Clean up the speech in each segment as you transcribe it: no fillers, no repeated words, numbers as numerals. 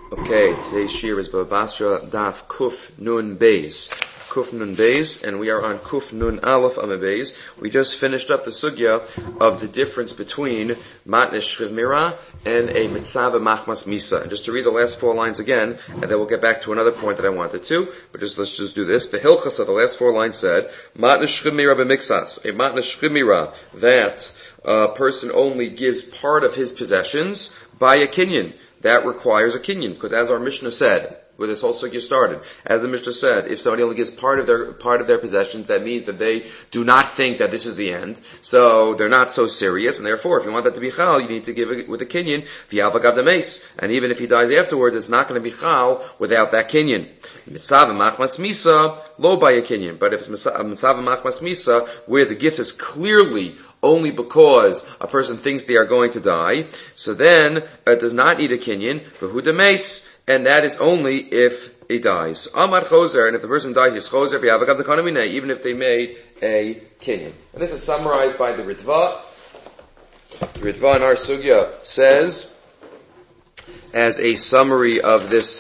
Okay, today's shir is Bava Basra Daf Kuf Nun Beis. Kuf Nun Beis, and we are on Kuf Nun Aleph Amud Beis. We just finished up the sugya of the difference between Matne Shriv Mira and a Mitzvah Machmas Misa. And just to read the last four lines again, and then we'll get back to another point that I wanted to, but let's just do this. The Hilchasa, the last four lines said, Matne Shriv Mira b'Miksas, a Matne Shriv Mira, that a person only gives part of his possessions by a kinyan. That requires a kinyan, because as our Mishnah said, where this whole sugya started, as the Mishnah said, if somebody only gives part of their possessions, that means that they do not think that this is the end, so they're not so serious, and therefore, if you want that to be chal, you need to give it with a kinyan, v'yavagav demes, and even if he dies afterwards, it's not going to be chal without that kinyan. Mitzvah machmas misa, lo by a kinyan, but if it's mitzvah machmas misa, where the gift is clearly only because a person thinks they are going to die, so then it does not need a kinyan, v'hu demes, and that is only if he dies. Amar choser, and if the person dies, he's choser, v'yavagav dekanamine, even if they made a kinyan. And this is summarized by the Ritva. The Ritva in our sugya says, as a summary of this,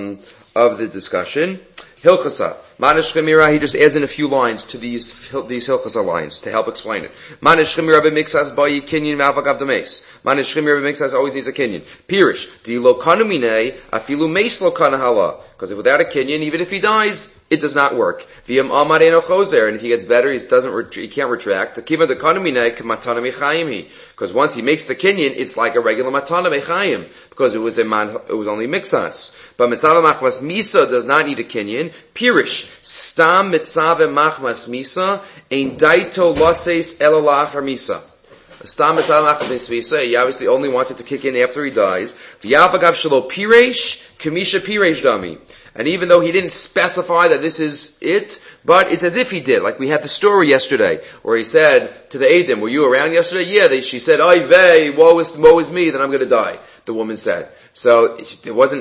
of the discussion, Hilchasa. Manish Chemira, he just adds in a few lines to these Hilchasa lines to help explain it. Manish Chemira b'mixas bayi kinyan ma'avagav demes. Manish Chemira b'mixas always needs a kinyan. Pirish, di lo kanamine, afilu meis lo kanahala. Because without a kinyan, even if he dies, it does not work. V'yam amareno choser, and if he gets better, he can't retract. Akiva de kanamine k'matana mechayim. Because once he makes the kinyan, it's like a regular matana mechayim, because it was only mixas. But mitzvah machmas misa does not need a kinyan. Pirish, stam mitzvah machmas misa ein daito loses elalach misa. Stam mitzvah machmas misa, he obviously only wants it to kick in after he dies. V'yavagav shelo piresh kamisha piresh dami. And even though he didn't specify that this is it, but it's as if he did. Like we had the story yesterday, where he said to the Eidim, were you around yesterday? Yeah, she said, oy vey, woe is me, then I'm going to die, the woman said. So it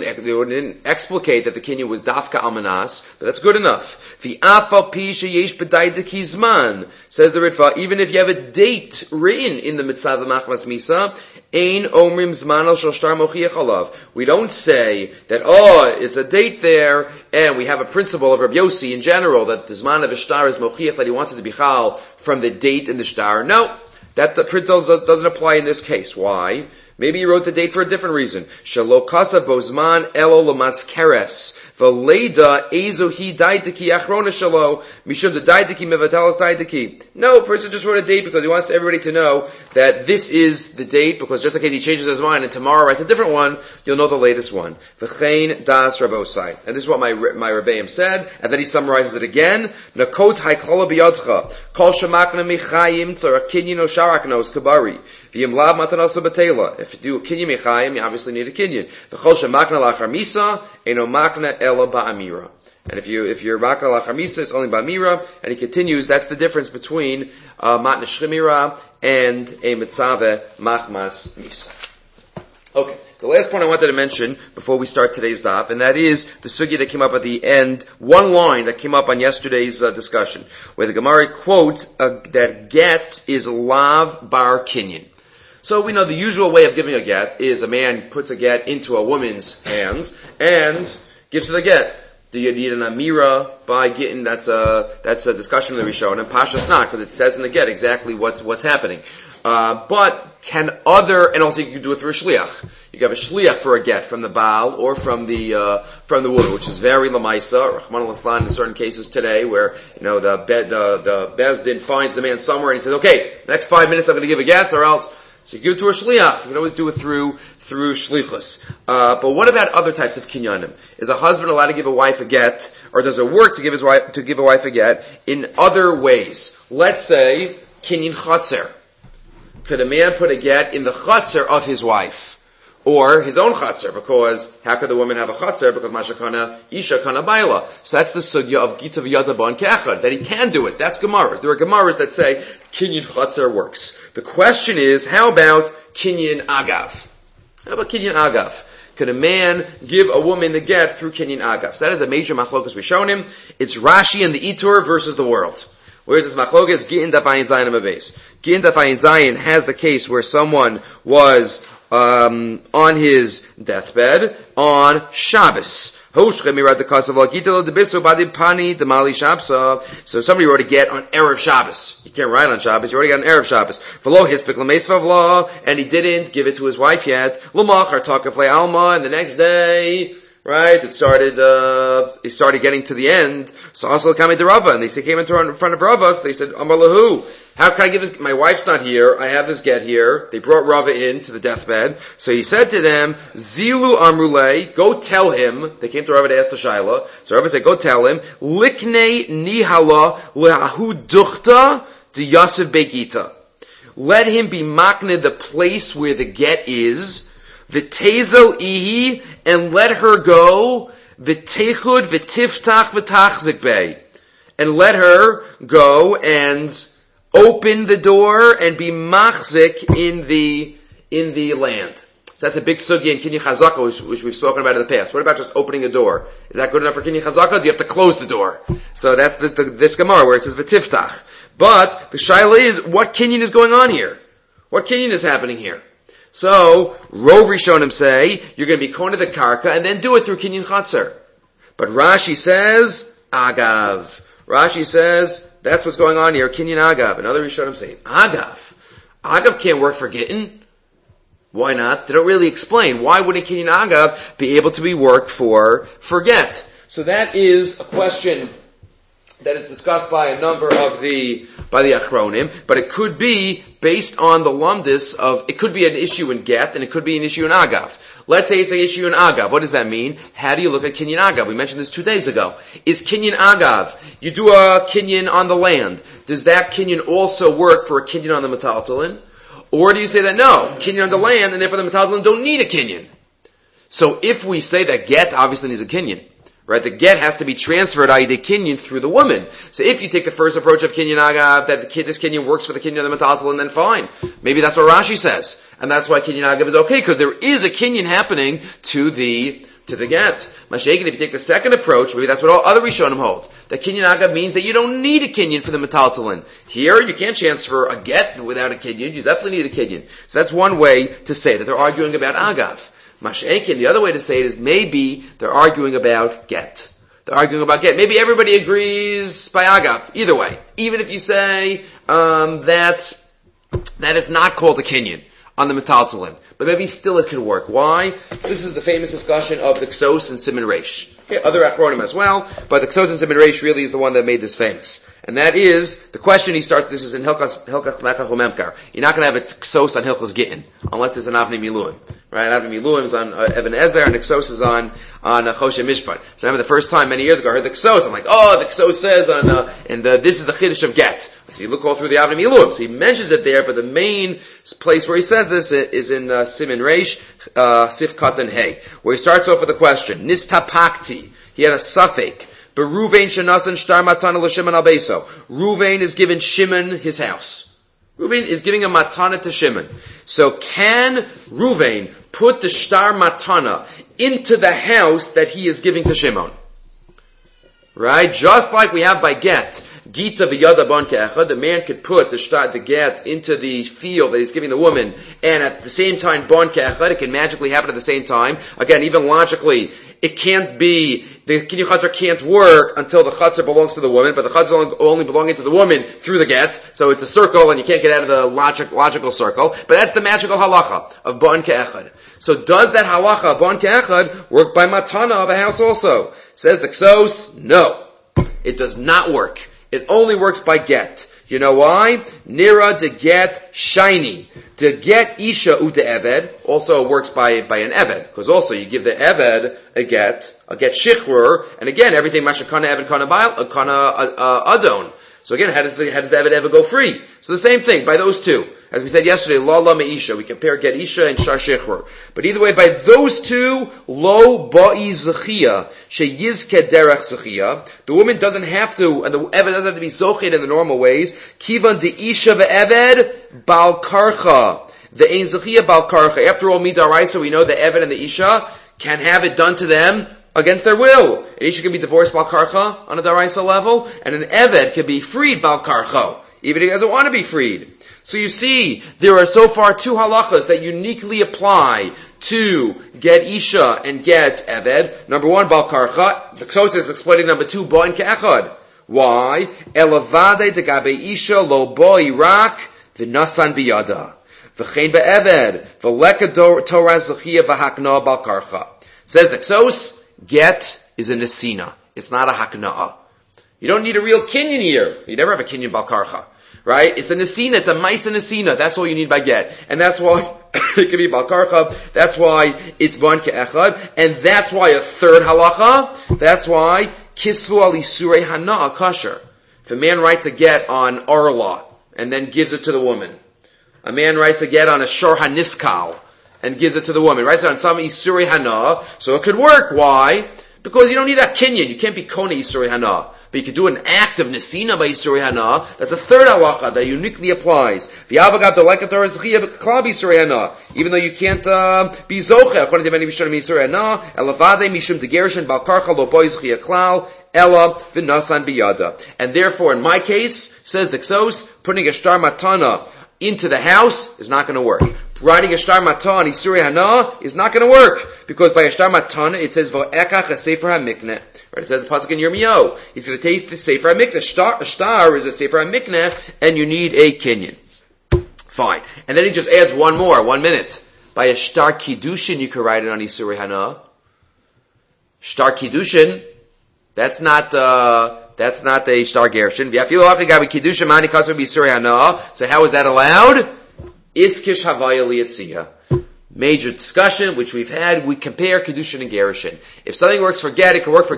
didn't explicate that the kinyan was dafka almanas, but that's good enough. The afal pisha yesh b'daydeki zman, says the Ritva, even if you have a date written in the mitzvah machmas misa, ein omrim zman al shtar mochiach alav. We don't say that, it's a date there, and we have a principle of Rabbi Yossi in general, that the zman of a shtar is mochiach, that he wants it to be chal from the date in the shtar. No, that the principle doesn't apply in this case. Why? Maybe he wrote the date for a different reason. Shelo kasa bozman elo lamaskeres. V'leida ezohi daidiki achrona shelo. Mishum the daidiki mevatalas daidiki. No, a person just wrote a date because he wants everybody to know that this is the date, because just in case he changes his mind and tomorrow writes a different one, you'll know the latest one. V'chein das rabosai. And this is what my Rebbeim said, and then he summarizes it again. Nakot haikola biyadcha. Kol shemakna michayim tzara kinyin o sharaknos kabari. V'yim lav matanaso batela. If you do a kinyan mechayim, you obviously need a kinyan. V'chol shemakna lachar misa, eno makna ela ba'amira. And if you're makna lachar misa, it's only ba'amira. And he continues, that's the difference between matna shrimira and a mitzaveh machmas misa. Okay, the last point I wanted to mention before we start today's daf, and that is the sugya that came up at the end, one line that came up on yesterday's discussion, where the Gemara quotes that get is lav bar kinyan. So we know the usual way of giving a get is a man puts a get into a woman's hands and gives her the get. Do you need an amira by getting? That's a discussion that we show, and Pashas not, because it says in the get exactly what's happening. But and also you can do it through a shliach. You can have a shliach for a get from the Baal or from the woman, which is very lamaisa, Rahman al-Islam in certain cases today, where the Bezdin finds the man somewhere and he says, okay, next 5 minutes I'm going to give a get, or else. So you give it to a shliach. You can always do it through shlichus. But what about other types of kinyanim? Is a husband allowed to give a wife a get, or does it work to give a wife a get in other ways? Let's say kinyan chatzer. Could a man put a get in the chatzer of his wife, or his own chatzer? Because how could the woman have a chatzer? Because mashakana isha kana baila. So that's the sugya of gitav yadaba and kechad, that he can do it. That's gemaras. There are gemaras that say kinyan chatzer works. The question is, how about kinyan agav? How about kinyan agav? Could a man give a woman the get through kinyan agav? So that is a major machlokas we've shown him. It's Rashi and the Itur versus the world. Whereas this machlokas, Gittin Daf Ayin Zayin Amabes. Gittin Daf Ayin Zayin has the case where someone was on his deathbed on Shabbos. So somebody wrote a get on Erev Shabbos. You can't write on Shabbos, you already got an Erev Shabbos. And he didn't give it to his wife yet. And the next day, right, he started getting to the end. So also came to Rava, and they came in front of Rava, so they said, Amar lahu, how can I give this? My wife's not here. I have this get here. They brought Rava in to the deathbed. So he said to them, Zilu Amrule, go tell him. They came to Rava to ask the Shaila. So Rava said, go tell him, Likne nihala lehahu duchta de Yosef Begita. Let him be makne the place where the get is, v'tezel ihi, and let her go, v'techud v'tiftach v'tachzik bey. And let her go and open the door and be machzik in the land. So that's a big sugya in Kinyan Chazaka, which we've spoken about in the past. What about just opening a door? Is that good enough for Kinyan Chazaka? Do you have to close the door? So that's this Gemara where it says v'tiftach. But the shaila is, what Kinyan is going on here? What Kinyan is happening here? So Rov Rishonim say you're going to be going to the karka and then do it through Kinyan Chatzar. But Rashi says agav. Rashi says that's what's going on here, Kinyan Agav. And other Rishonim say, Agav. Agav can't work for Gittin. Why not? They don't really explain. Why wouldn't Kinyan Agav be able to be worked for get? So that is a question that is discussed by a number of the Achronim, but it could be based on the lumdis of, it could be an issue in get, and it could be an issue in Agav. Let's say it's an issue in Agav. What does that mean? How do you look at Kinyan Agav? We mentioned this 2 days ago. Is Kinyan Agav, you do a Kinyan on the land, does that Kinyan also work for a Kinyan on the Metaltalin? Or do you say that no, Kinyan on the land, and therefore the Metaltalin don't need a Kinyan? So if we say that get obviously needs a Kinyan, right? The get has to be transferred, i.e. the Kinyan, through the woman. So if you take the first approach of Kinyan Agav, that this Kinyan works for the Kinyan of the Metaltalin, then fine. Maybe that's what Rashi says. And that's why Kinyan Agav is okay, because there is a Kinyan happening to the get. Mashiach, if you take the second approach, maybe that's what all other Rishonim hold. That Kinyan Agav means that you don't need a Kinyan for the Metaltalin. Here, you can't transfer a get without a Kinyan. You definitely need a Kinyan. So that's one way to say that they're arguing about Agav. Mashiach, the other way to say it is maybe they're arguing about get. They're arguing about get. Maybe everybody agrees by Agav. Either way. Even if you say that is not called a Kinyan on the Metaltalin. But maybe still it could work. Why? So this is the famous discussion of the Ksos and Siman Reish. Okay, other Achronim as well, but the Ksos and Siman Reish really is the one that made this famous. And that is, the question he starts, this is in Hilchas Mechach Umemkar. You're not going to have a Ksos on Hilchas Gittin, unless it's an Avnei Miluim. Right? Avnei Miluim is on Even Ezer, and the Ksos is on Choshe Mishpat. So I remember the first time, many years ago, I heard the Ksos. I'm like, the Ksos says this is the Chiddush of Get. So you look all through the Avnei Miluim. So he mentions it there, but the main place where he says this is in Siman Reish, Sif Katan Hey, where he starts off with a question. Nistapakti. He had a suffix. But Ruvain shenasan shtar matana l'Shimon al Beiso. Ruvain is giving Shimon his house. Ruvain is giving a matana to Shimon. So can Ruvain put the shtar matana into the house that he is giving to Shimon? Right? Just like we have by get. Gita v'yada bon ke'echad, the man could put the get into the field that he's giving the woman, and at the same time bon ke'echad, it can magically happen at the same time. Again, even logically, it can't be, the Kinyan Chatzar can't work until the Chatzar belongs to the woman, but the Chatzar is only belonging to the woman through the get, so it's a circle and you can't get out of the logical circle, but that's the magical halacha of bon ke'echad. So does that halacha, bon ke'echad, work by matana of a house also? Says the Ksos, no. It does not work. It only works by get. You know why? Nira de get shiny. To get isha uta eved also works by an eved, because also you give the eved a get shichrur, and again everything mashakana eved kana adon. So again, how does the eved ever go free? So the same thing by those two. As we said yesterday, la me'isha. We compare get isha and shar shechur. But either way, by those two, lo ba'i zechia, sheyizke derech zechia. The woman doesn't have to, and the eved doesn't have to be zochet in the normal ways. Kivan de isha ve'eved bal karcha. The ein zechia bal karcha. After all, midaraisa, we know the eved and the isha can have it done to them against their will. An isha can be divorced bal karcha on a daraisa level, and an eved can be freed bal karcha, even if he doesn't want to be freed. So you see, there are so far two halachas that uniquely apply to get Isha and get Eved. Number one, Bal Karcha. The Ksos is explaining number two, Bo and Ke'echad. Why? Elavade de gabe Isha lo bo Irak v'nasan biyada. V'chein be'eved v'leka Torah zechiyah v'hakna'ah Bal Karcha. Says the Ksos, get is a nesina. It's not a hakna'ah. You don't need a real kinyan here. You never have a kinyan Bal Karcha. Right? It's a nesina, it's a maisa nesina. That's all you need by get. And that's why it can be Bal Karcha. That's why it's Bon Ke'echad. And that's why a third halacha, that's why Kisvu al Isurei Hana'a Kasher. If a man writes a get on Arla and then gives it to the woman. A man writes a get on a Shor HaNiskal and gives it to the woman. Writes it on some Isurei Hana'a. So it could work. Why? Because you don't need a kinyan. You can't be Kone Isurei Hana'a. But you could do an act of Nesina by Isurei Hana. That's a third halacha that uniquely applies. Even though you can't be Zoche, according to many Rishonim Isurei Hana, Elavade Mishum Degerishin Bal Karcha Lo Boi Zechia Klal Ela V'Nasan Biyada. And therefore, in my case, says the Ksos, putting a shtar matana into the house is not going to work. Writing a shtar matana on Isurei Hana is not going to work. Because by a shtar matana, it says V'ekach HaSefer HaMikneh. Right, it says the pasuk in Yirmiyahu. He's going to take the Sefer HaMikneh. A shtar is a Sefer HaMikneh, and you need a kinyan. Fine. And then he just adds one more, 1 minute. By a shtar kiddushin, you can write it on Isurei Hana. Shtar kiddushin, that's not a shtar gershon. So how is that allowed? Iskish havaya liyatziyah. Major discussion, which we've had. We compare Kiddushin and Gerushin. If something works for Get, it can work for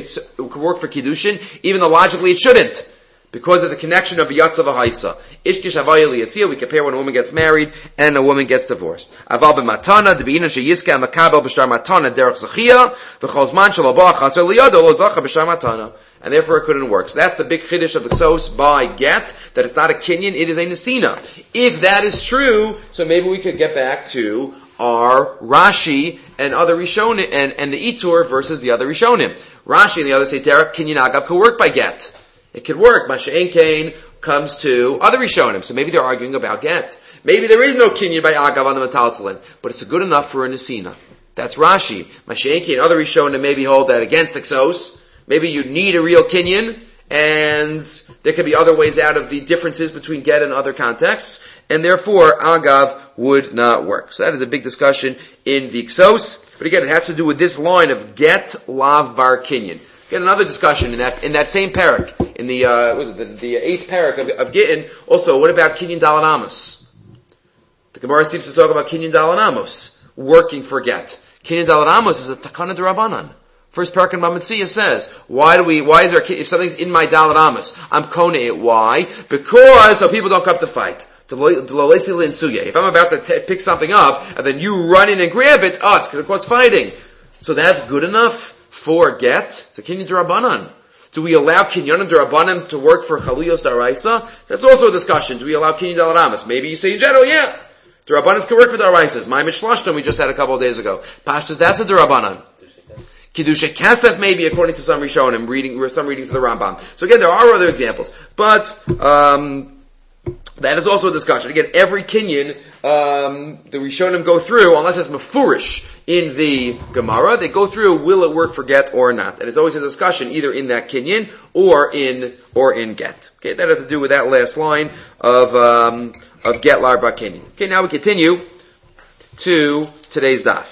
Kiddushin, even though logically it shouldn't, because of the connection of Yatza v'Haisa. Ishkish Havaya Liyatziyah, we compare when a woman gets married and a woman gets divorced. Aval b'matana, d'be'ina she'yizka makabel b'shtar matana derech zechiyah, v'chol zman shelo bo achasar liyado lo zacha b'shtar matana. And therefore it couldn't work. So that's the big chiddush of the Ksos by Get, that it's not a kinyan, it is a nesina. If that is true, so maybe we could get back to our Rashi and other Rishonim, and the Itur versus the other Rishonim. Rashi and the other say, Derek, kinyan agav could work by Get. It could work. Masha'en Kain comes to other Rishonim, so maybe they're arguing about Get. Maybe there is no kinyan by agav on the metaltalin, but it's good enough for a nesina. That's Rashi. Masha'en Kain, other Rishonim maybe hold that against the Ksos. Maybe you need a real kinyan, and there could be other ways out of the differences between Get and other contexts, and therefore Agav would not work. So that is a big discussion in the Ksos. But again, it has to do with this line of Get Lav Bar Kinyan. Again, another discussion in that same parak, in the 8th parak of Gittin. Also, what about Kinyan Dalan Amos? The Gemara seems to talk about Kinyan Dalan Amos, working for Get. Kinyan Dalan Amos is a Takana D'Rabbanan. First parak in Mametzia says, if something's in my Dalet Amos, I'm kone it. Why? Because so people don't come to fight. If I'm about to pick something up, and then you run in and grab it, it's going to cause fighting. So that's good enough for Get. So Kinyan D'Rabbanan. Do we allow Kinyan D'Rabbanan to work for Chaliyos D'Araisa? That's also a discussion. Do we allow Kinyan Dalet Amos? Maybe you say in general, yeah. D'Rabbanans can work for D'Araisas. My Mishlashtam we just had a couple of days ago. Pashtas, that's a D'Rabbanan. Kiddusha Kasef maybe according to some Rishonim, some readings of the Rambam. So again, there are other examples. But, that is also a discussion. Again, every kinyan, the Rishonim go through, unless it's mafurish in the Gemara, they go through, will it work for Get or not? And it's always a discussion either in that kinyan or in Get. Okay, that has to do with that last line of Get Larba Kinyan. Okay, now we continue to today's daf.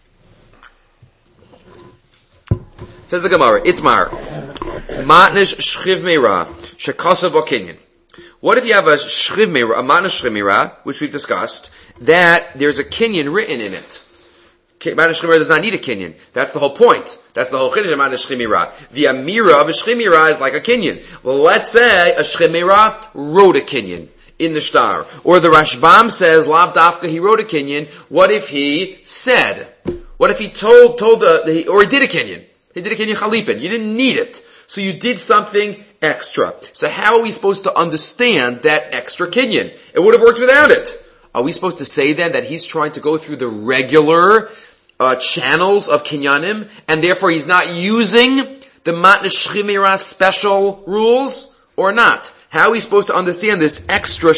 Says the Gemara, Itmar, Matnish Shchiv Meira, Shekasav Kinyan. What if you have a Shchiv Meira, a Matnish Shchiv Meira, which we've discussed, that there's a kinyan written in it? Matnish Shchiv Meira does not need a kinyan. That's the whole point. That's the whole chiddush of Matnish Shchiv Meira. The Amira of a Shchiv Meira is like a kinyan. Well, let's say a Shchiv Meira wrote a kinyan in the shtar. Or the Rashbam says, Lav Dafka, he wrote a kinyan. What if he said? What if he told or he did a kinyan? He did a kinyan chalipin. You didn't need it. So you did something extra. So how are we supposed to understand that extra kinyan? It would have worked without it. Are we supposed to say then that he's trying to go through the regular channels of kinyanim, and therefore he's not using the Matnish Shchiv Meira special rules, or not? How are we supposed to understand this extra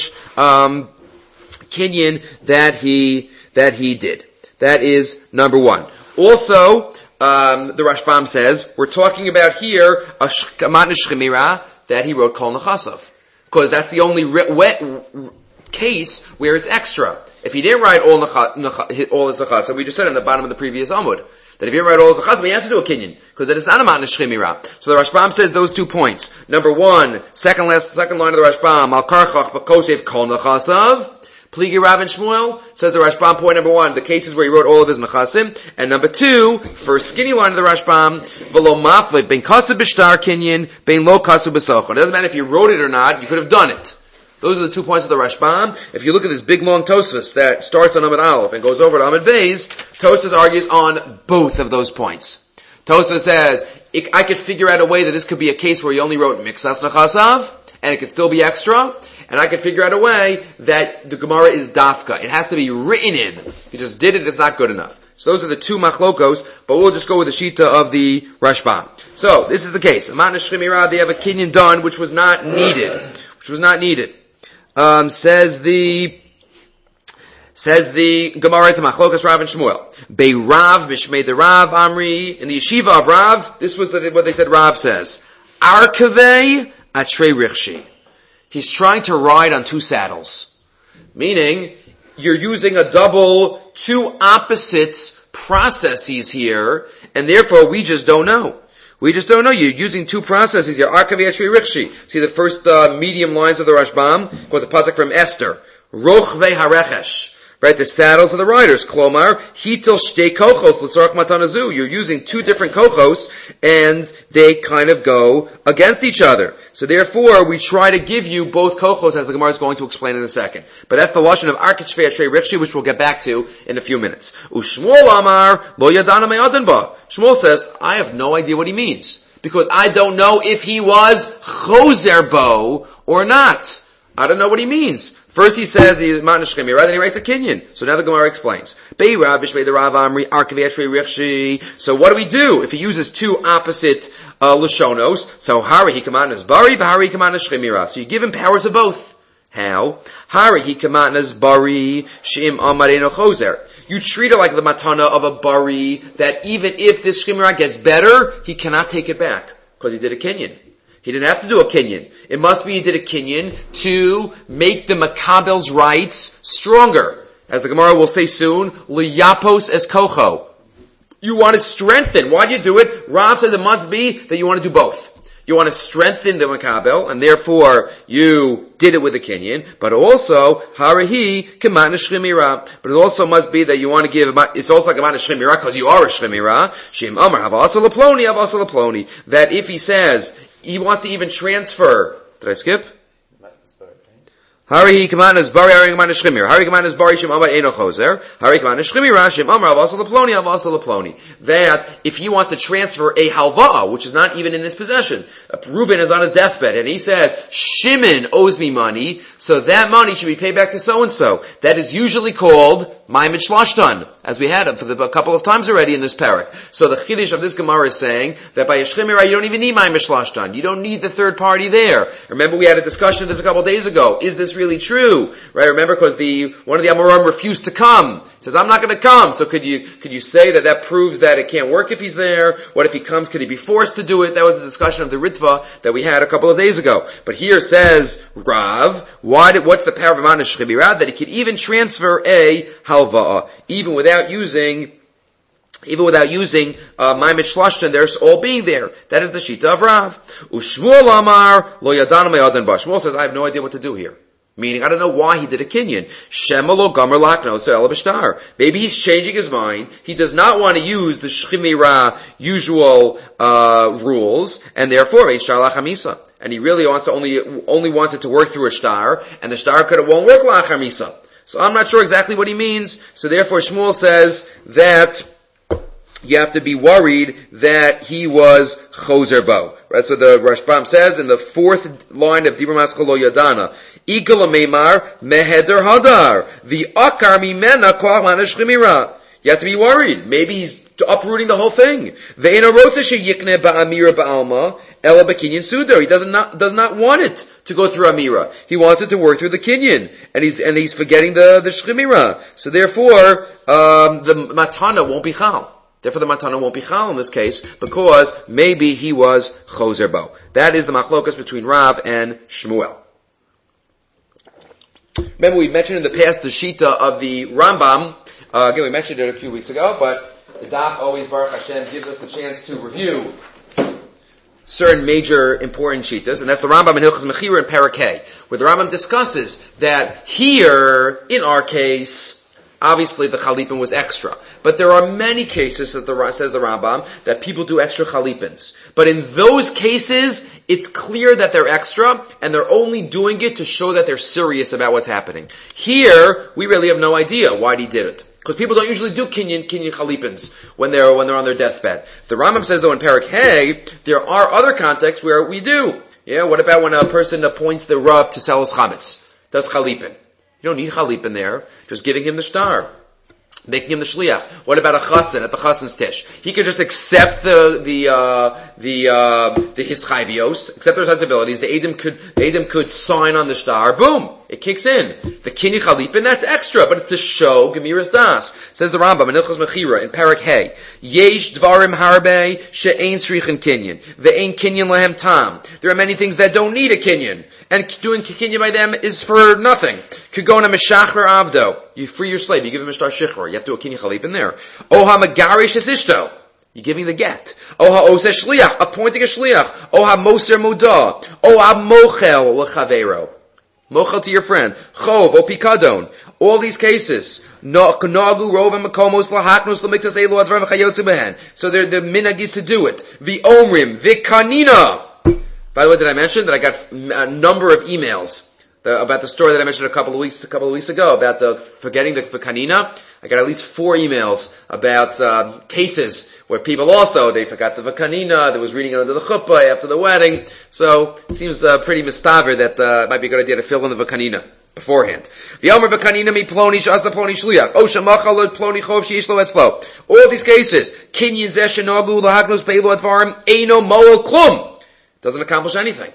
kinyan that he did? That is number one. Also, the Rashbam says, we're talking about here a matna shchemira that he wrote Kol Nechasav. Because that's the only case where it's extra. If he didn't write all his Nechasav, we just said in the bottom of the previous Amud, that if you write all his Nechasav, he has to do a kinyan. Because that is not a matna shchemira. So the Rashbam says those 2 points. Number one, second line of the Rashbam, Al Karchach B'Kosev Kol Nechasav. Pligi Rav and Shmuel, says the Rashbam, point number one, the cases where he wrote all of his Nechasim. And number two, first skinny line of the Rashbam, V'lo maflik, ben kasu b'shtar kinyan, ben lo kasu b'sochon. It doesn't matter if you wrote it or not, you could have done it. Those are the 2 points of the Rashbam. If you look at this big long Tosfos that starts on Amud Aleph and goes over to Amud Beis, Tosfos argues on both of those points. Tosfos says, I could figure out a way that this could be a case where he only wrote Miksas Nechasav, and it could still be extra. And I could figure out a way that the Gemara is dafka. It has to be written in. If you just did it, it's not good enough. So those are the 2 machlokos, but we'll just go with the shita of the Rashbam. So, this is the case. Matna shchemira, they have a kinyan done, which was not needed. Says the Gemara to Machlokas Rav and Shmuel. Bei Rav, Mishmei the Rav, Amri, in the yeshiva of Rav, this was what they said Rav says. Arkavei atrei richshi. He's trying to ride on 2 saddles. Meaning, you're using a double, 2 opposite processes here, and therefore we just don't know. You're using 2 processes here. Arkavi Atri Rikshi. See the first medium lines of the Rashbam? Was a pasuk from Esther. Roch ve harechesh. Right, the saddles of the riders. Klomar, hitel shtei kochos l'tzorach matanazu. You're using 2 different kochos, and they kind of go against each other. So therefore, we try to give you both kochos, as the Gemara is going to explain in a second. But that's the lashon of Arkach Shvei Atrei Rikshi, which we'll get back to in a few minutes. Ushmuel Amar lo yadana me'adan ba. Shmuel says, I have no idea what he means, because I don't know if he was choser bo or not. I don't know what he means. First he says the Matna Shchemira, then he writes a kinyan. So now the Gemara explains. Bei Rav Bishvei the Rav Amri Arkavi Atrei Rikshi. So what do we do if he uses 2 opposite lashonos? So Hari he Kamatnas Bari, Hari he Kamatnas Shchemira. So you give him powers of both. How? Hari he Kamatnas Bari Shim Amareno Choser. You treat it like the matana of a bari that even if this Shchemira gets better, he cannot take it back because he did a kinyan. He didn't have to do a kinyan. It must be he did a kinyan to make the makabel's rights stronger. As the Gemara will say soon, liyapos es kocho. You want to strengthen. Why do you do it? Rav says it must be that you want to do both. You want to strengthen the makabel, and therefore you did it with a kinyan, but also, harahi kematna shchemira. But it also must be that you want to give, it's also like a matna shchemira, because you are a shchemira. Shem amar havasa leploni. That if he says, he wants to even transfer. Did I skip? Hari Kamatnas Bari, Hari Kamatnas Shchemira. Hari Kamatnas Bari, Shem Amar Eno Choser. Hari Kamatnas Shchemira, Shem Amar Avasa Leploni. That, if he wants to transfer a halva'a, which is not even in his possession, Reuben is on his deathbed, and he says, Shimon owes me money, so that money should be paid back to so-and-so. That is usually called Maimed Shlashtan, as we had for a couple of times already in this parak. So the Chiddush of this Gemara is saying that by Yeshchemira you don't even need Maimed Shlashtan. You don't need the third party there. Remember we had a discussion of this a couple of days ago. Is this really true? Right? Remember because one of the Amoram refused to come. He says, I'm not going to come. So could you say that proves that it can't work if he's there? What if he comes? Could he be forced to do it? That was the discussion of the Ritva that we had a couple of days ago. But here says Rav, what's the power of Matna Shchemira? That he could even transfer a halva'a, even without using Maimed Shlashtan, there's all being there. That is the Shita of Rav. Ushmuel Amar lo yadana me'adan ba. Shmuel says, I have no idea what to do here. Meaning, I don't know why he did a kinyan. Shema lo gomer lakno tzeh b'shtar. Maybe he's changing his mind. He does not want to use the Shchemira usual rules, and therefore Shtar lachamisa. And he really only wants it to work through a shtar, and the shtar won't work lachamisa. So I'm not sure exactly what he means. So therefore Shmuel says that you have to be worried that he was choser bo. That's what the Rashbam says in the 4th line of Dibur Maskal Lo Yadana. Ikala meimar meheder hadar. The akar mimena koach mana shchemira. You have to be worried. Maybe he's uprooting the whole thing. Ve'ena rotza sheyikne ba'amira ba'alma. Ela b'kinyan sudar. He does not want it to go through Amira. He wants it to work through the kinyan. And he's forgetting the shchimira. So therefore, the matana won't be chal. Therefore, the matana won't be chal in this case, because maybe he was choser bo. That is the machlokas between Rav and Shmuel. Remember, we mentioned in the past the shita of the Rambam. Again, we mentioned it a few weeks ago, but the daf always, Baruch Hashem, gives us the chance to review certain major important shitas, and that's the Rambam in Hilchos Mechira and Parakeh, where the Rambam discusses that here, in our case, obviously the chalipin was extra. But there are many cases, says the Rambam, that people do extra chalipins. But in those cases, it's clear that they're extra, and they're only doing it to show that they're serious about what's happening. Here, we really have no idea why he did it. Because people don't usually do kinyan chalipins when they're on their deathbed. The Rambam says though in Parak Hey, there are other contexts where we do. Yeah, what about when a person appoints the Rav to sell his chametz? Does chalipin? You don't need chalipin there. Just giving him the star. Making him the shliach. What about a chassan at the chassan's tish? He could just accept the hischayvios, accept the responsibilities. The Edom could sign on the star. Boom! It kicks in. The kinyan chalipin, that's extra, but it's to show Gemiras Das. Says the Rambam in Hilchos Mechira in Parak Hey, Yesh dvarim harbe she'ein srichin kinyan, ve'ein kinyan lahem tam. There are many things that don't need a kinyan, and doing kinyan by them is for nothing. Kugona meshachar avdo. You free your slave, you give him a star shichor. You have to do a kinyan chalipin there. Oha megarish es ishto. You're giving the get. Oha oseh shliach, appointing a shliach. Oha moser moda. Oha mochel lechavero. Mochel to your friend. Chov, o pikadon. All these cases. Nagu rov and makomos lahaknos lemiktas elu adram v'chayotzu behen. So the minhag is to do it. V'omrim, v'kanina. By the way, did I mention that I got a number of emails about the story that I mentioned a couple of weeks ago about the forgetting the v'kanina? I got at least 4 emails about cases where people also, they forgot the v'kanina, they was reading it under the chuppah after the wedding. So it seems pretty mistaver that it might be a good idea to fill in the v'kanina beforehand. V'yomer v'kanina mi ploni sh'asa ploni shliach. O shemachal ploni chov she'ish lo etzlo. All these cases, kinyin zeh shenagu lahagnos be'elu advarim eino moel klum. Doesn't accomplish anything.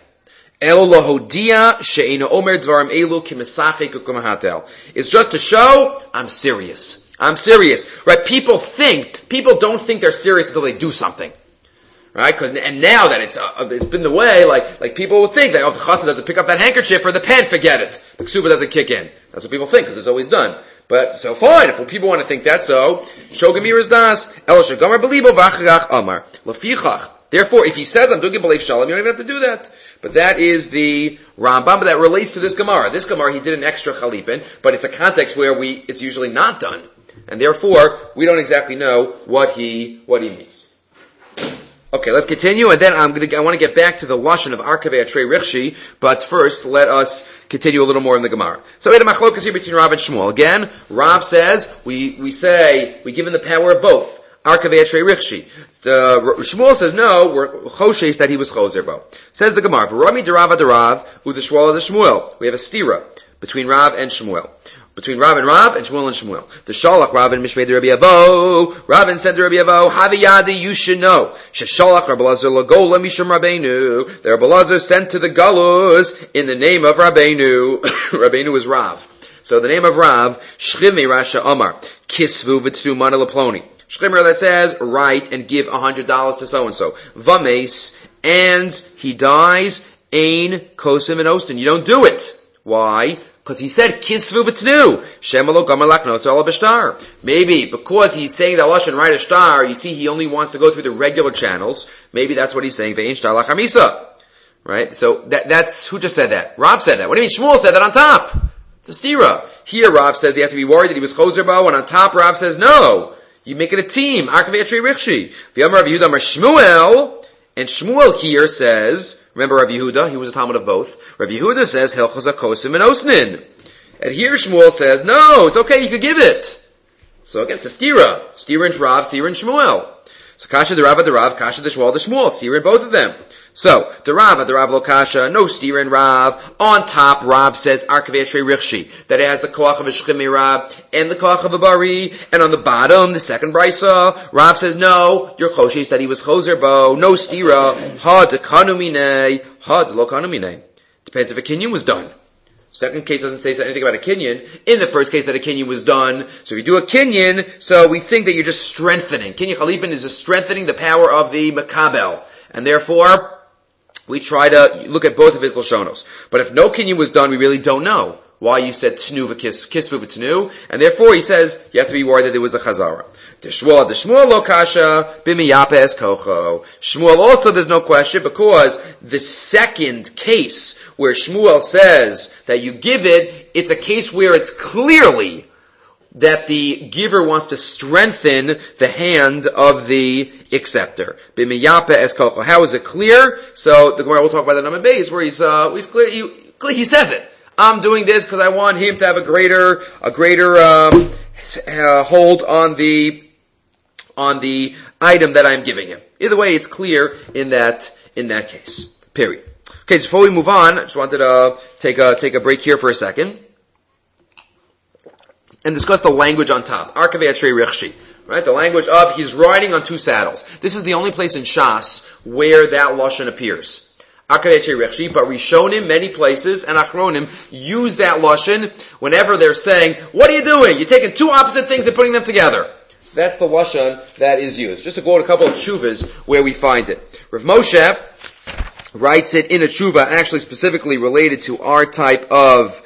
It's just to show, I'm serious. Right? People don't think they're serious until they do something. Right? And now that it's been the way, like people would think that, if the chassan doesn't pick up that handkerchief or the pen, forget it. The ksuba doesn't kick in. That's what people think, because it's always done. But, so fine, if people want to think that so, show Gemiras Das, El Shagamar Belibo Vachagach Amar, Lafichach. Therefore, if he says, I'm doing Belev Shalom, you don't even have to do that. But that is the Rambam, but that relates to this Gemara. This Gemara, he did an extra chalipin, but it's a context where it's usually not done. And therefore, we don't exactly know what he means. Okay, let's continue, and then I want to get back to the lashon of Arkavei Atrei Richshi, but first, let us continue a little more in the Gemara. So, we had a machlokas here between Rav and Shmuel. Again, Rav says, we give him the power of both. Arkavei Atrei Richshi. The Shmuel says no, we're choshesh that he was choser bo. Says the Gemara, V'rami derav adarav, u'deshwala de Shmuel. We have a stira between Rav and Shmuel. Between Rav and Shmuel and Shmuel. The Shalach Rav and Mishmei de Rabbi Avo. Rav said to Rabbi Avo, Haviyadi, you should know. Sheshalach Rabbi Lazar lagola mishum Rabbeinu. The Rabbi Lazar sent to the Galus in the name of Rabbeinu. Rabbeinu is Rav. So the name of Rav, Shchivmi Rasha Amar, Kisvu v'tzu mana leploni. Shchimra that says, write and give $100 to so-and-so. Vames, and he dies, Ein Kosim and Ostin. You don't do it. Why? Because he said, Kisvu v'tnu. Shemalo gamalak notzal b'shtar. Maybe because he's saying that Lashon write a star, you see he only wants to go through the regular channels. Maybe that's what he's saying, Ve'ein shtar lach hamisa. Right? So that's, who just said that? Rav said that. What do you mean? Shmuel said that on top. It's a stira. Here Rav says you have to be worried that he was choser bo, and on top Rav says no. You make it a team. Arkavei Atrei Richshi. V'yamar Rav Yehuda Amar Shmuel, and Shmuel here says, remember Rav Yehuda, he was a Talmud of both. Rav Yehuda says, Hilchos HaKosim and Osnin. And here Shmuel says, no, it's okay, you could give it. So again, it's a stira. Stira and Rav, stira and Shmuel. So Kasha the Rav, Kasha the Shmuel, Stira in both of them. So, the Rav Lokasha, no steer in Rav. On top, Rav says, Arkavei Richshi, that it has the koach of a Shchim Rab and the koach of a Bari. And on the bottom, the second Brisa, Rav says, no, your Choshis that he was Choser Bo, no stira, ha dekanu minei, ha delokanu minei. Depends if a kinyan was done. Second case doesn't say anything about a kinyan. In the first case that a kinyan was done, so if you do a kinyan, so we think that you're just strengthening. Kinyan chalipin is just strengthening the power of the makabel. And therefore, we try to look at both of his Lashonos. But if no kinyan was done, we really don't know why you said tnu kisvu v'tnu, and therefore he says you have to be worried that there was a chazara. The Shmuel lo kasha b'miyape es kocho. Shmuel also there's no question because the second case where Shmuel says that you give it, it's a case where it's clearly that the giver wants to strengthen the hand of the acceptor. B'miyape es kocho. How is it clear? So the Gemara will talk about that on the base where he's clear. He says it. I'm doing this because I want him to have a greater hold on the item that I'm giving him. Either way, it's clear in that case. Period. Okay, so before we move on, I just wanted to take a break here for a second and discuss the language on top. Arkavei Atrei Richshi. Right? The language of he's riding on two saddles. This is the only place in Shas where that lashon appears. But Rishonim, many places, and Achronim use that lashon whenever they're saying, what are you doing? You're taking two opposite things and putting them together. So that's the lashon that is used. Just to go to a couple of tshuvas where we find it. Rav Moshe writes it in a tshuva actually specifically related to our type of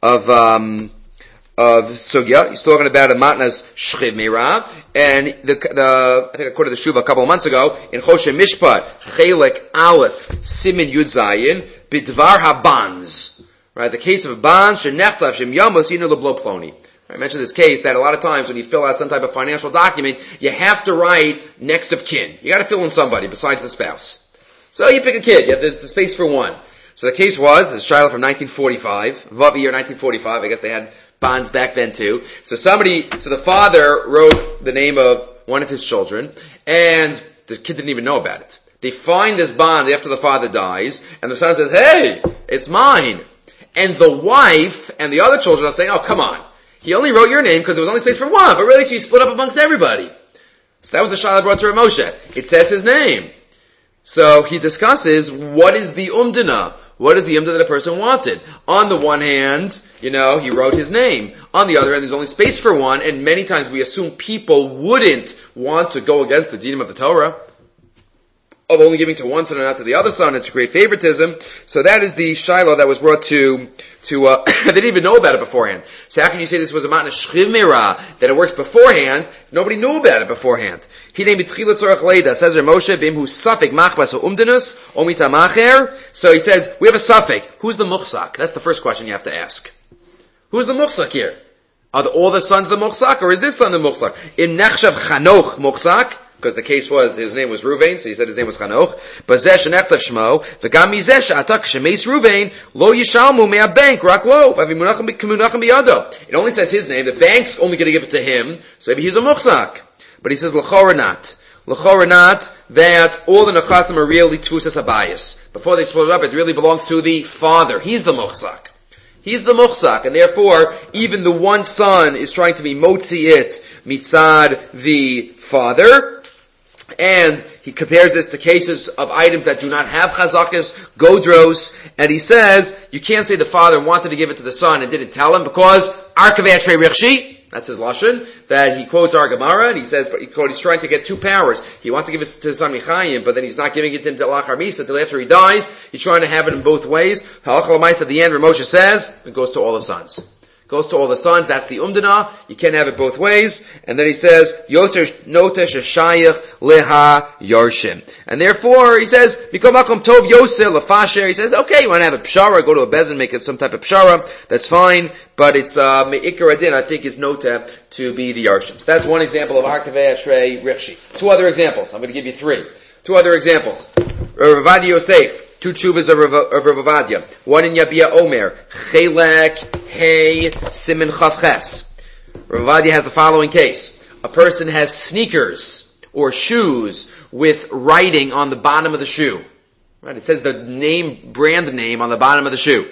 sugya. He's talking about a matnas shchiv meira, and I think I quoted the shuva a couple of months ago in Choshe Mishpat Chelek Aleph Simin Yud Zayin Bidvar Habans. Right, the case of Bans Shenechtav Shem Yamos Yinu Leblo Ploni. I mentioned this case that a lot of times when you fill out some type of financial document, you have to write next of kin. You got to fill in somebody besides the spouse. So you pick a kid. There's the space for one. So the case was this child from 1945, Vavi year 1945. I guess they had bonds back then too. So the father wrote the name of one of his children, and the kid didn't even know about it. They find this bond after the father dies, and the son says, hey, it's mine. And the wife and the other children are saying, oh, come on. He only wrote your name because there was only space for one, but really it should be split up amongst everybody. So that was the shaila brought to Rav Moshe. It says his name. So he discusses what is the umdana. What is the umdana that a person wanted? On the one hand, he wrote his name. On the other hand, there's only space for one, and many times we assume people wouldn't want to go against the dinim of the Torah of only giving to one son and not to the other son. It's great favoritism. So that is the shiloh that was brought to they didn't even know about it beforehand. So how can you say this was a matna shchiv meira, that it works beforehand? Nobody knew about it beforehand. Hinei mitchilat tzorach leida, says Rav Moshe, b'im hu safek machbas o umdinus, o mitamacher. So he says, we have a safek. Who's the muchsak? That's the first question you have to ask. Who's the muchsak here? Are all the sons the muchsak, or is this son the muchsak? In nechshav chanoch muchsak, because the case was, his name was Ruvain, so he said his name was Chanoch. Bazesh and Echtav Shmo, v'gam mizesh atak shemeis Ruvain, lo yishalmu mea bank, rak lo, v'avimunachim biyado. It only says his name, the bank's only going to give it to him, so maybe he's a muchzak. But he says l'chora not. L'chora not, that all the nechasim are really tfusas habayis. Before they split it up, it really belongs to the father. He's the muchzak. He's the muchzak, and therefore, even the one son is trying to be motzi it mitzad the father. And he compares this to cases of items that do not have chazakas, godros, and he says, you can't say the father wanted to give it to the son and didn't tell him because Arkavei Atrei Richshi, that's his lashon, that he quotes our Gemara, and he says, but he's trying to get two powers. He wants to give it to his son Michayim, but then he's not giving it to him till Lachar Misa, till after he dies. He's trying to have it in both ways. Halacha l'maisa at the end, Rav Moshe says, it goes to all the sons. Goes to all the sons, that's the umdana, you can't have it both ways, and then he says, Yoser notesh shayach leha yarshim. And therefore, he says, Mikom makom tov yoser lefasher, he says, okay, you want to have a pshara, go to a bezin, make it some type of pshara, that's fine, but it's, me'ikar adin, I think is noteh to be the yarshim. So that's one example of Arkavei Atrei Richshi. Two other examples, I'm going to give you three. Two other examples. Rav Ovadia Yosef. Two tshuvas of Rav Ovadia. One in Yabia Omer. Chelek Hey Simin Chavches. Rav Ovadia has the following case. A person has sneakers or shoes with writing on the bottom of the shoe. Right? It says the brand name on the bottom of the shoe.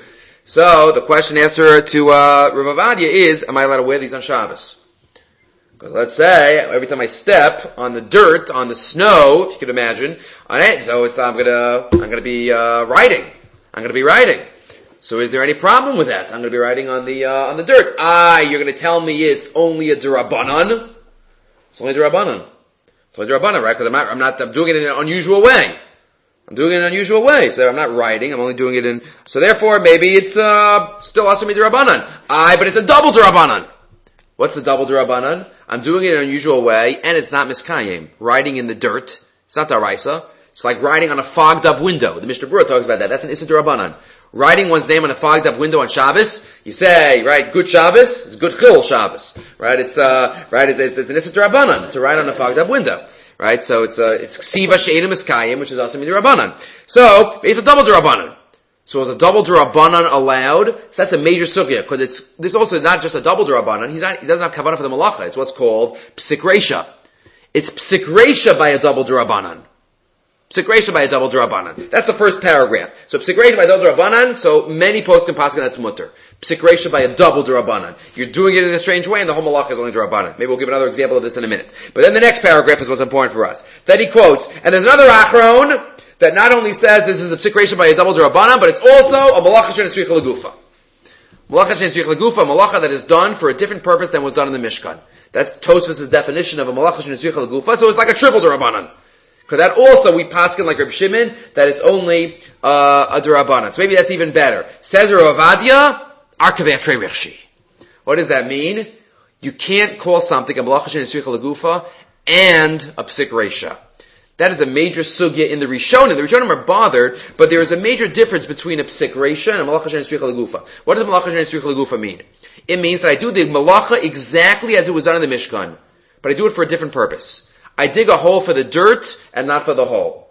So the question answer to Rav Ovadia is, am I allowed to wear these on Shabbos? Because let's say every time I step on the dirt, on the snow, if you could imagine, on it, so I'm gonna be riding. I'm gonna be riding. So is there any problem with that? I'm gonna be riding on the dirt. You're gonna tell me it's only a D'Rabbanan? It's only a D'Rabbanan. It's only a D'Rabbanan, right? Because I'm doing it in an unusual way. I'm doing it in an unusual way. So I'm not riding, I'm only doing it in, so therefore maybe it's, still Asur D'Rabbanan. but it's a double D'Rabbanan. What's the double D'Rabbanan? I'm doing it in an unusual way, and it's not Miskayim. Riding in the dirt. It's not D'Oraisa. It's like riding on a fogged up window. The Mishnah Berurah talks about that. That's an Issa D'Rabbanan. Writing one's name on a fogged up window on Shabbos, you say, right, good Shabbos, it's good Chil Shabbos. Right? It's an Issa D'Rabbanan to write on a fogged up window. Right? So it's Ksiva She'enim Miskayim, which is also D'Rabbanan. So, it's a double D'Rabbanan. So is a double D'Rabbanan allowed? So that's a major sugya, because this also not just a double D'Rabbanan. He doesn't have kavanah for the malacha. It's what's called psik reisha. It's psik reisha by a double D'Rabbanan. Psik reisha by a double D'Rabbanan. That's the first paragraph. So psik reisha by a double D'Rabbanan, so many posts can paskin that's mutter. Psik reisha by a double D'Rabbanan. You're doing it in a strange way, and the whole malacha is only D'Rabbanan. Maybe we'll give another example of this in a minute. But then the next paragraph is what's important for us. Then he quotes, and there's another achron that not only says this is a psik reisha by a double D'Rabbanan, but it's also a malacha she'en tzricha legufa. Malacha she'en tzricha legufa, a malacha that is done for a different purpose than was done in the Mishkan. That's Tosfos' definition of a malacha she'en tzricha legufa, so it's like a triple D'Rabbanan. Because that also, we paskin like Reb Shimon, that it's only a D'Rabbanan. So maybe that's even better. Says Rav Ovadia, Arkavei Atrei Rechshi. What does that mean? You can't call something a malacha she'en tzricha legufa and a psik reisha. That is a major sugya in the Rishonim. The Rishonim are bothered, but there is a major difference between a psik reisha and a malacha she'en tzricha legufa. What does malacha she'en tzricha legufa mean? It means that I do the malacha exactly as it was done in the Mishkan, but I do it for a different purpose. I dig a hole for the dirt and not for the hole.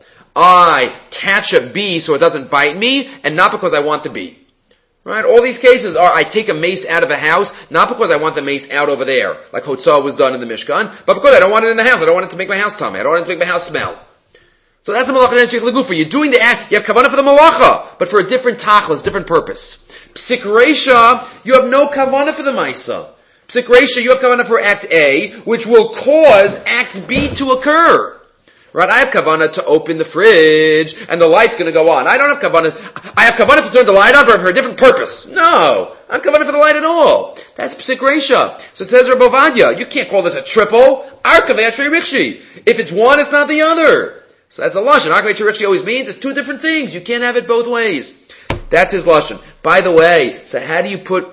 I catch a bee so it doesn't bite me, and not because I want the bee. Right? All these cases are, I take a mace out of a house, not because I want the mace out over there, like Hotzah was done in the Mishkan, but because I don't want it in the house. I don't want it to make my house tummy. I don't want it to make my house smell. So that's the malacha she'en tzricha legufa. You're doing the act, you have kavanah for the malacha, but for a different tachlis, different purpose. Psik reisha, you have no kavanah for the maisa. Psik reisha, you have kavanah for act A, which will cause act B to occur. Right? I have kavanah to open the fridge, and the light's going to go on. I don't have kavanah. I have kavanah to turn the light on, but for a different purpose. No, I have kavanah for the light at all. That's psik reisha. So says Rav Ovadia, you can't call this a triple. Arkavei Atrei Rechshi. If it's one, it's not the other. So that's the lashon. Arkavei Atrei Rechshi always means it's two different things. You can't have it both ways. That's his lashon. By the way, so how do you put?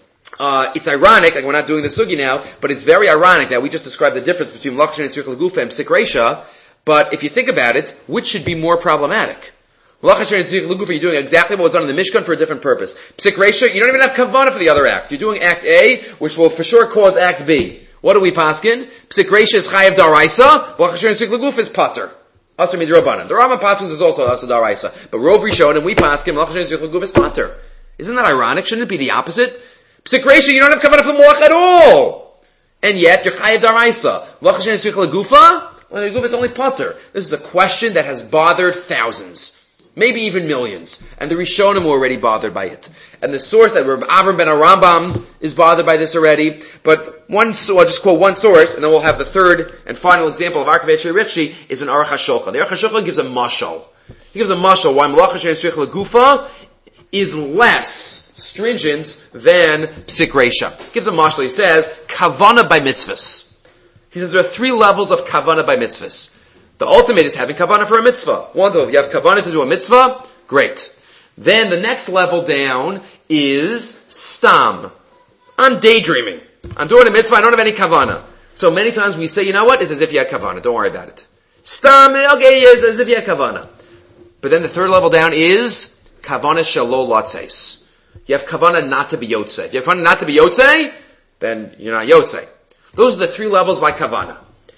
It's ironic, like we're not doing the sugi now, but it's very ironic that we just described the difference between malacha she'en tzricha legufa and psik reisha. But if you think about it, which should be more problematic? Malacha she'en tzricha legufa, you're doing exactly what was done in the Mishkan for a different purpose. Psik reisha, you don't even have kavanah for the other act. You're doing act A, which will for sure cause act B. What do we paskin? Psik reisha is chayav d'oraisa, malacha she'en tzricha legufa is pater. Asur midrabanan. The Rambam paskins is also asur d'oraisa. But Rov Rishon and we paskin, malacha she'en tzricha legufa is pater. Isn't that ironic? Shouldn't it be the opposite? Psik reisha, you don't have kavanah for the malacha at all. And yet, you're chayav d'oraisa. Malacha she'en tzricha legufa, well, the legufa is only pater. This is a question that has bothered thousands. Maybe even millions. And the Rishonim were already bothered by it. And the source that Avram ben Arambam is bothered by this already. But I'll just quote one source, and then we'll have the third and final example of Arkavei Atrei Rechshi is an Aruch HaShulchan. The Aruch HaShulchan gives a mashal. He gives a mashal why malacha she'en tzricha legufa is less stringent than psik reisha. He gives a mashal. He says, kavanah by mitzvahs. He says there are three levels of kavanah by mitzvahs. The ultimate is having kavanah for a mitzvah. Wonderful. If you have kavanah to do a mitzvah, great. Then the next level down is stam. I'm daydreaming. I'm doing a mitzvah, I don't have any kavanah. So many times we say, you know what? It's as if you had kavanah. Don't worry about it. Stam, okay, it's as if you had kavanah. But then the third level down is kavanah shelo latzeis. You have kavanah not to be yotzei. If you have kavanah not to be yotzei, then you're not yotzei. Those are the three levels by kavanah.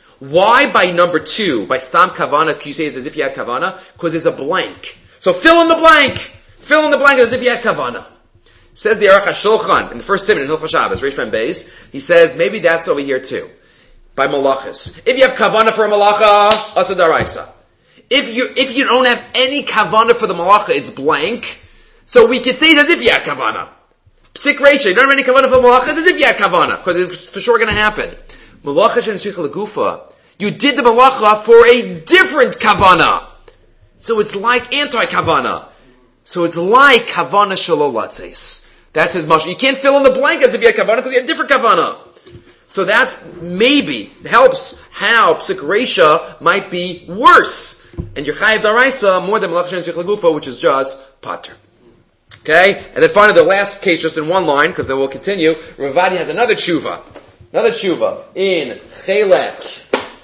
Why by number 2, by stam kavanah, you say it's as if you had kavanah? Because there's a blank. So fill in the blank. Fill in the blank as if you had kavanah. Says the Aruch HaShulchan in the first simon in Hilchos Shabbos, Reish Mem Beis, he says maybe that's over here too. By malachas. If you have kavanah for a malacha, asur d'oraisa. if you don't have any kavana for the malacha, it's blank. So we could say it as if you had kavana. Psik Reisha, you don't have any kavana for the malacha, it's as if you had kavana, because it's for sure going to happen. Malacha shen tzricha legufa. You did the malacha for a different kavana. So it's like anti-kavana. So it's like kavana shalolatzes. That's his mashal. You can't fill in the blank as if you had kavana because you had different kavana. So that's maybe helps how psik reisha might be worse. And your chayiv daraisa more than malacha shen tzricha legufa, which is just pater. Okay? And then finally the last case just in one line, because then we'll continue. Ravadi has another tshuva. In Chelek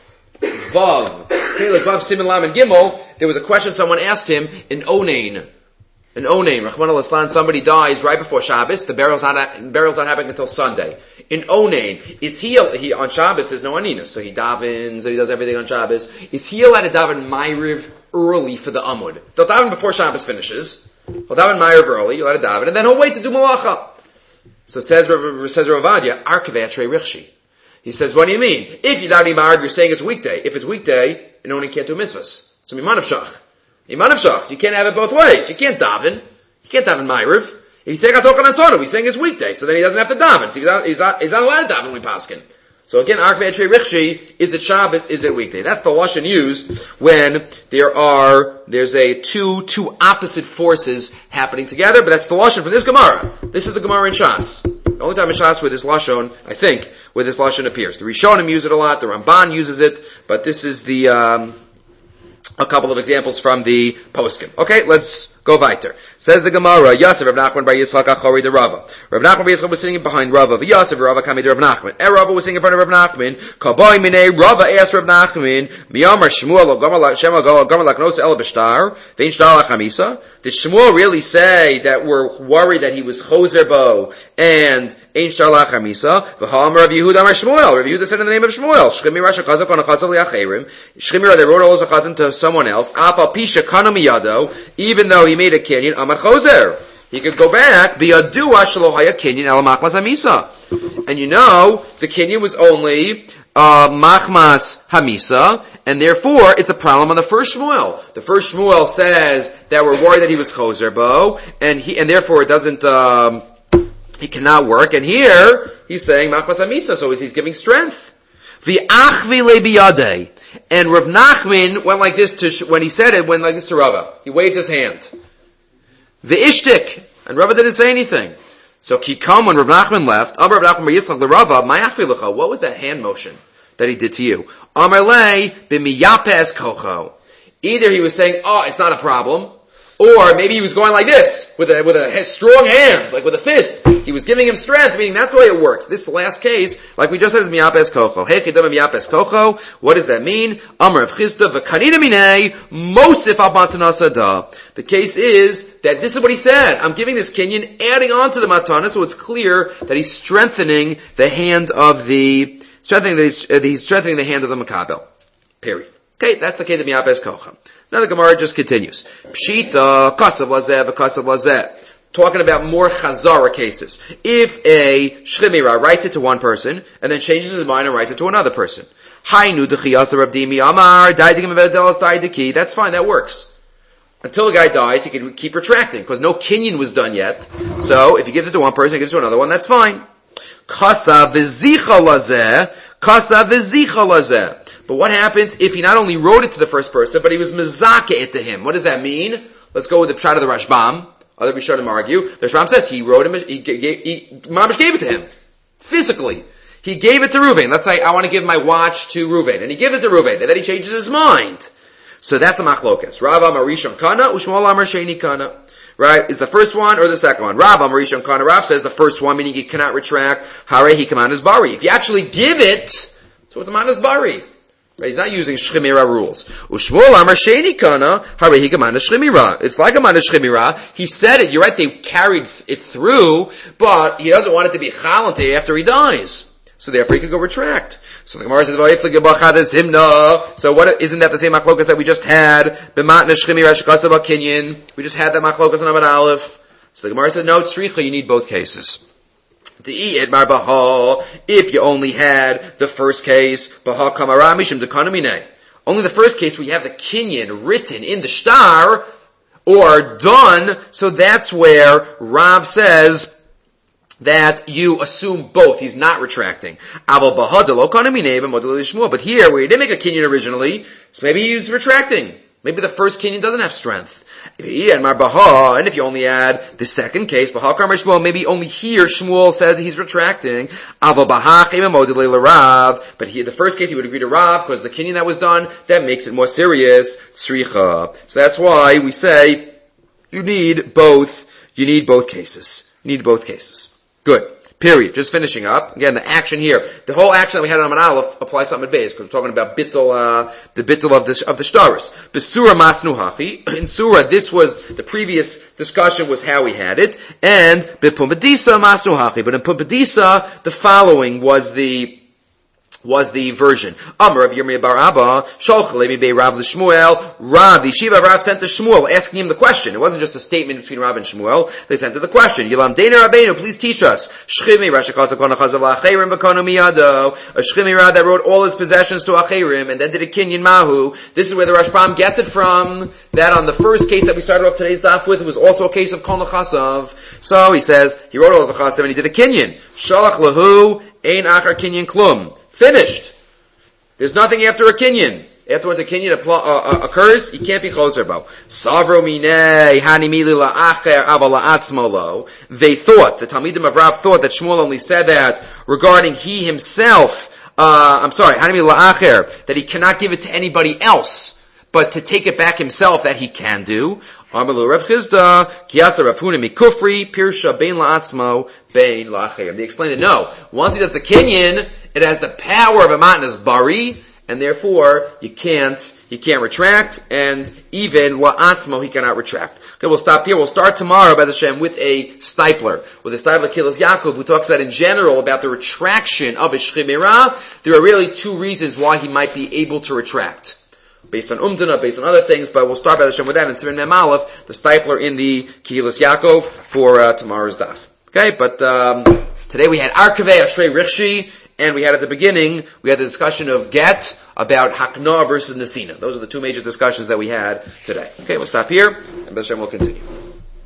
Vav Siman Lam and Gimel, there was a question someone asked him in Onain, Rahman al-Islam, somebody dies right before Shabbos, the burial's not happening until Sunday. In Onain, is he on Shabbos, there's no Anina, so he davens, he does everything on Shabbos. Is he allowed to daven Ma'ariv early for the Amud? They'll daven before Shabbos finishes. He'll daven Ma'ariv early, you'll let it daven, and then he'll wait to do Malacha. So says Ravadia, Arkavatre Richshi. He says, what do you mean? If you daven Ma'ariv, you're saying it's weekday. If it's weekday, you only can't do mitzvahs. So Imanavshach. You can't have it both ways. You can't daven. Ma'ariv. If he's saying Atokan Antonu, he's saying it's weekday, so then he doesn't have to daven. So he's not allowed to daven when we paskin. So again, Arkavatre Richshi, is it Shabbos, is it weekday? That's the lashon used when there's two opposite forces happening together, but that's the lashon for this Gemara. This is the Gemara in Shas. The only time in Shas where this lashon, I think, where this lashon appears. The Rishonim use it a lot, the Ramban uses it, but this is a couple of examples from the poskim. Okay, let's go weiter. Says the Gemara, Yosef Rav Nachman bar Yitzchak achori de Rava. Rav Nachman bar Yitzchak was sitting behind Rava. Yosef Rava came to Rav Nachman. Rava was sitting in front of Rav Nachman. Kaboy minei Rava asked Rav Nachman, Miyamar Shmuel Gomer Laknos El B'Shtar Vein Shtar Lachamisa. Did Shmuel really say that we're worried that he was choser bo and Ein Shtar Lachamisa? V'Ha'amar Rav Yehuda Amar Shmuel. Rav Yehuda said in the name of Shmuel, Shchimira Shechazak on a chazal liacherim. Shchimira, they wrote all as a chazan to someone else. Afal Pisha Kano Miyado, even though he made a kinyan, Amar Choser. He could go back, Biyadua Shalohaya Kinyan El Machmas Hamisa. And you know, the kinyan was only Machmas Hamisa, and therefore it's a problem on the first Shmuel. The first Shmuel says that we're worried that he was Choser Bo, and therefore it doesn't, he cannot work. And here, he's saying Machmas Hamisa, so he's giving strength. V'achvi le biyadei. And Rav Nachman went like this when he said it, went like this to Rava. He waved his hand. The ishtik. And Rava didn't say anything. So Kikam, when Rav Nachman left, Amar Rav Nachman bar Yitzchak le Rava, ma'achvi lecha. What was that hand motion that he did to you? Amar le b'miyapes kocho. Either he was saying, oh, it's not a problem, or maybe he was going like this, with a strong hand, like with a fist. He was giving him strength, meaning that's the way it works. This last case, like we just said, is miyapes kocho. Hey, chidam miyapes kocho. What does that mean? Amar of Chisda v'kanina minei mosif al matana da. The case is that this is what he said. I'm giving this kinyan, adding on to the matana, so it's clear that he's strengthening the hand of he's strengthening the hand of the makabel. Period. Okay, that's the case of miyapes kocho. Now the Gemara just continues. Pshita, kasav lazeh, v'kasav lazeh. Talking about more chazara cases. If a shchimira writes it to one person, and then changes his mind and writes it to another person. Hainu d'chiyasa Rav Dimi Amar, daidigim v'edelas daidiki. That's fine, that works. Until the guy dies, he can keep retracting, because no kinyan was done yet. So, if he gives it to one person, he gives it to another one, that's fine. Kasav v'zicha lazeh, kasav v'zicha lazeh. But what happens if he not only wrote it to the first person, but he was mezakeh it to him? What does that mean? Let's go with the pshat of the Rashbam. Other Rishonim argue. The Rashbam says he wrote him, Mamash gave it to him. Physically. He gave it to Ruvain. Let's say, I want to give my watch to Ruvain. And he gives it to Ruvain. And then he changes his mind. So that's a machlokas. Rav Amar Rishon Kana, Ushmuel Amar Sheni Kana. Right? Is the first one or the second one? Rav Amar Rishon Kana. Rav says the first one, meaning he cannot retract. Hare he kamanas bari. If you actually give it, so it's a manas bari. Right? He's not using shchimira rules. Ushmuel Amar Sheni Kana, Hare he kamanas shchimira. It's like a manas shchimira. He said it, you're right, they carried it through, but he doesn't want it to be chalante after he dies. So therefore he could go retract. So the Gemara says, so what, isn't that the same machlokas that we just had? We just had that machlokas on Amud Aleph. So the Gemara says, no, tzricha, you need both cases. If you only had the first case, Only the first case where you have the kinyan written in the shtar, or done, so that's where Rav says that you assume both. He's not retracting. But here, where he didn't make a kinyan originally, so maybe he's retracting. Maybe the first kinyan doesn't have strength. And if you only add the second case, maybe only here Shmuel says he's retracting. But here, the first case he would agree to Rav, because the kinyan that was done, that makes it more serious. So that's why we say you need both cases. You need both cases. Good. Period. Just finishing up. Again, the action here. The whole action that we had on Amud Aleph applies to Amud Beis, because we're talking about bittul, the bittul of the shtaris. Besura masnu hachi. In Surah, this was, the previous discussion was how we had it. And Pumbedisa masnu hachi. But in Pumbedisa, the following was the version. Amar of Yirmiyah bar Abba, Sholch levi bei Rav l'Shmuel, Rav, the yeshiva of Rav sent to Shmuel, asking him the question. It wasn't just a statement between Rav and Shmuel. They sent to the question. Yilam Deina Rabbeinu, please teach us. Shchimi Rashakasa Kona Chazav Acherim B'Konu Miyado, a Shchimi that wrote all his possessions to Acherim, and then did a kinyan mahu. This is where the Rashbam gets it from, that on the first case that we started off today's daf with, it was also a case of Kona Chasav. So he says, he wrote all his Chasav and he did a kinyan. Shalach Lahu, Ein Achar Kinyan Klum. Finished. There's nothing after a kinyan. Afterwards a kinyan occurs, he can't be choser about. Savro minei hanimili la'acher ava la'atzmolo. They thought, the Talmidim of Rav thought that Shmuel only said that regarding he himself, hanimili la'acher, that he cannot give it to anybody else, but to take it back himself that he can do. Amalu Rav Chizda, Kiyatza Rav Huna mikufri, Pirsha bein la'atzmo, bein la'acher. They explained that no, once he does the kinyan, it has the power of a matnas bari, and therefore he can't retract, and even la'atzmo he cannot retract. Okay, we'll stop here. We'll start tomorrow, B'ez Hashem, with a stipler. With a stipler, Kilas Yaakov, who talks about in general about the retraction of a shchimera. There are really two reasons why he might be able to retract. Based on Umdana, based on other things, but we'll start B'ez Hashem with that, and Siman Mem Aleph, the stipler in the Kilas Yaakov for tomorrow's daf. Okay, but today we had Arkavei Ashrei Richshi, and we had at the beginning, we had the discussion of get about Hakna versus Nesina. Those are the two major discussions that we had today. Okay, we'll stop here, and B'ez Hashem will continue.